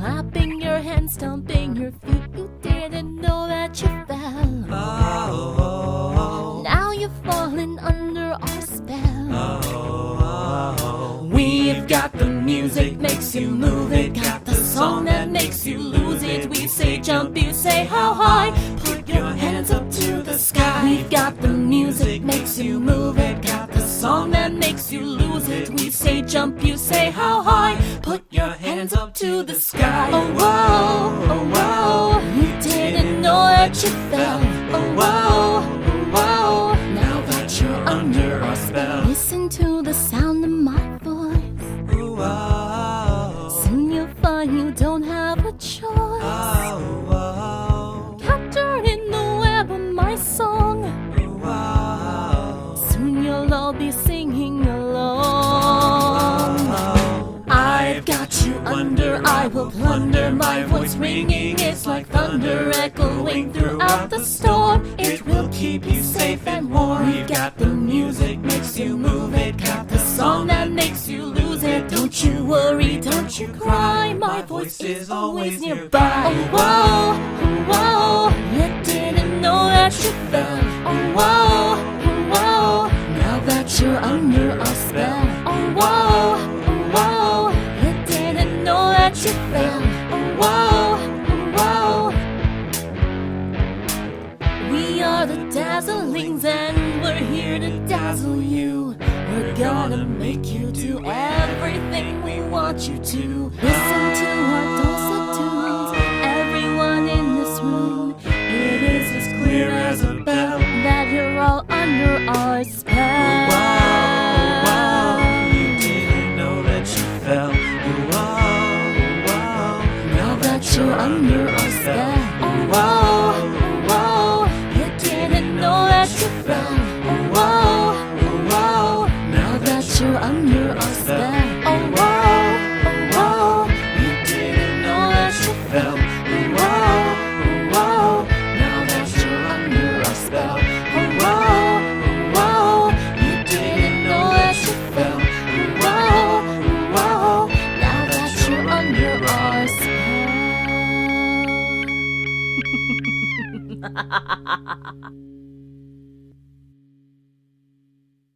clapping your hands, stomping your feet. You didn't know that you fell. Now you've fallen under our spell. We've got the music, makes you move it. Got the song that makes you lose it. We say jump, you say how high. Put your hands up to the sky. We've got the music, makes you move it. Got the song that makes you lose it. We say jump, you say how high. Put your hands up to the sky. Oh whoa, oh whoa. You didn't know that you fell. Oh whoa, oh whoa. Now that you're under our spell, listen to the sound of my voice. Soon you'll find you don't have a choice. Captured in the web of my song. Soon you'll all be singing along. I've got you under, I will plunder. My voice ringing, it's like thunder echoing throughout the storm. It will keep you safe and warm. We've got the music, makes you move it. Got the song that makes you lose it. Don't you worry, don't you cry. My voice is always nearby. Oh whoa, oh whoa. You didn't know that you fell. Oh whoa, oh whoa. Now that you're under our spell. Oh whoa, oh whoa. You didn't know that you fell. Oh whoa, oh whoa. We are the Dazzlings and we're here to dazzle you. We're gonna make you do everything we want you to. Listen to our dulcet tones, everyone in this room. It is as clear as a bell that you're all under our spell. You didn't know that you fell. Now that you're under our spell. Oh whoa, oh whoa. You didn't know that you fell. Oh whoa, oh whoa. Now that you're under our spell. Oh whoa, oh whoa. You didn't know that you fell. Oh whoa, oh whoa. Now that you're under our spell. Oh whoa, oh whoa. You didn't know that you fell. Oh whoa, oh whoa. Now that you're under our spell.